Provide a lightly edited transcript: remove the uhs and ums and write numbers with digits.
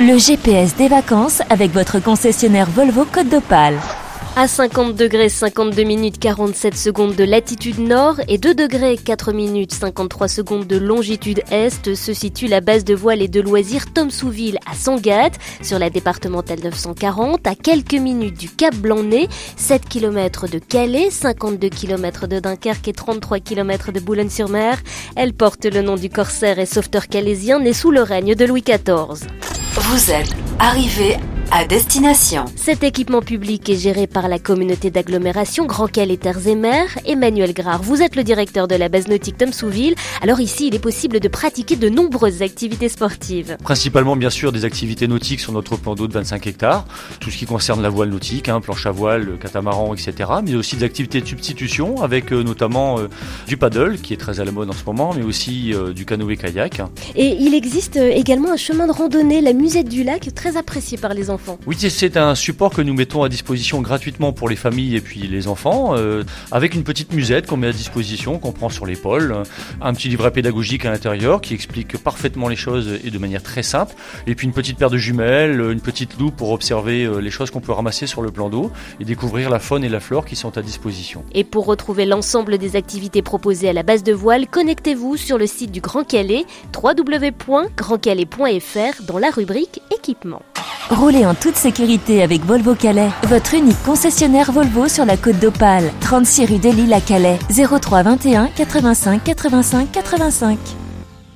Le GPS des vacances avec votre concessionnaire Volvo Côte d'Opale. À 50 degrés 52 minutes 47 secondes de latitude nord et 2 degrés 4 minutes 53 secondes de longitude est se situe la base de voile et de loisirs Tom Souville à Sangatte, sur la départementale 940, à quelques minutes du Cap Blanc-Nez, 7 km de Calais, 52 km de Dunkerque et 33 km de Boulogne-sur-Mer. Elle porte le nom du corsaire et sauveteur calaisien né sous le règne de Louis XIV. Vous êtes arrivé à destination. Cet équipement public est géré par la communauté d'agglomération Grand Calais Terres et Mers. Emmanuel Grard, vous êtes le directeur de la base nautique Tom Souville. Alors ici, il est possible de pratiquer de nombreuses activités sportives. Principalement, bien sûr, des activités nautiques sur notre plan d'eau de 25 hectares. Tout ce qui concerne la voile nautique, planche à voile, catamaran, etc. Mais aussi des activités de substitution avec notamment du paddle, qui est très à la mode en ce moment, mais aussi du canoë-kayak. Et il existe également un chemin de randonnée, la Musette du Lac, très apprécié par les enfants. Oui, c'est un support que nous mettons à disposition gratuitement pour les familles et puis les enfants, avec une petite musette qu'on met à disposition, qu'on prend sur l'épaule, un petit livret pédagogique à l'intérieur qui explique parfaitement les choses et de manière très simple, et puis une petite paire de jumelles, une petite loupe pour observer les choses qu'on peut ramasser sur le plan d'eau et découvrir la faune et la flore qui sont à disposition. Et pour retrouver l'ensemble des activités proposées à la base de voile, connectez-vous sur le site du Grand Calais, www.grandcalais.fr, dans la rubrique équipement. Roulez en toute sécurité avec Volvo Calais, votre unique concessionnaire Volvo sur la Côte d'Opale. 36 rue des Lilles à Calais, 03 21 85 85 85.